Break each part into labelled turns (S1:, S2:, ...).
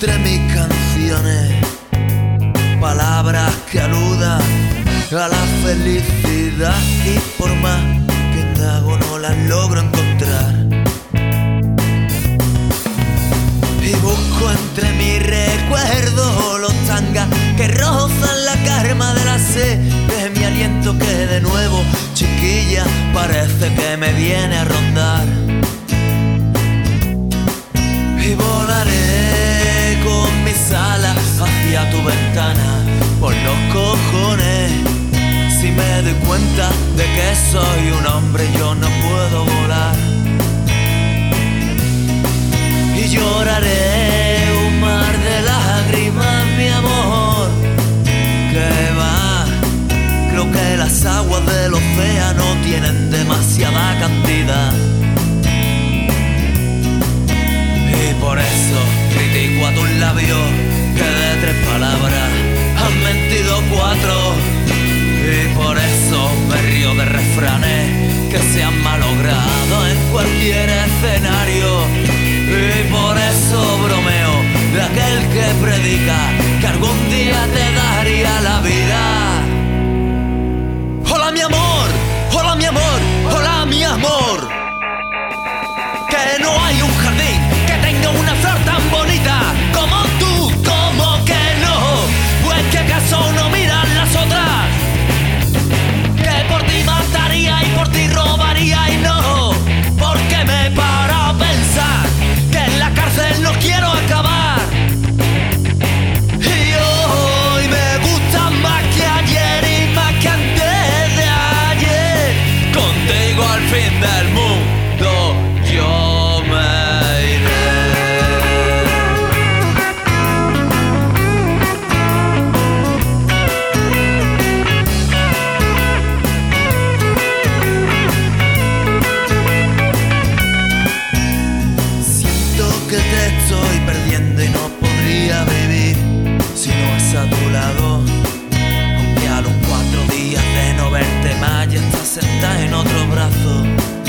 S1: entre mis canciones palabras que aludan a la felicidad, y por más que indago no las logro encontrar. Y busco entre mis recuerdos los tangas que rozan la karma de la sed de mi aliento, que de nuevo, chiquilla, parece que me viene a rondar. Y volaré con mis alas hacia tu ventana por los cojones. Si me doy cuenta de que soy un hombre, yo no puedo volar. Y lloraré un mar de lágrimas, mi amor, que va. Creo que las aguas del océano tienen demasiada cantidad. Y por eso critico a tus labios, que de 3 palabras han mentido 4. Y por eso me río de refranes que se han malogrado en cualquier escenario. Y por eso bromeo de aquel que predica que algún día te daría la vida. Hola mi amor, hola mi amor, hola mi amor. Que no hay un jardín que tenga una flor tan bonita como tú, como que no. Pues que acaso no miran las otras, que por ti mataría y por ti robaría, y no, porque me paro a pensar que en la cárcel no quiero acabar. Y hoy me gusta más que ayer y más que antes de ayer. Contigo al fin del mundo yo me iré. Siento que te estoy perdiendo y no podría vivir si no es a tu lado. Aunque a los 4 días de no verte más ya estás sentada en otro brazo.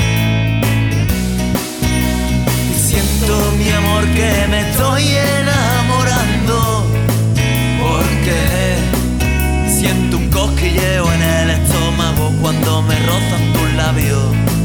S1: Y siento, mi amor, que me estoy enamorando, porque siento un cosquilleo en el estómago cuando me rozan tus labios.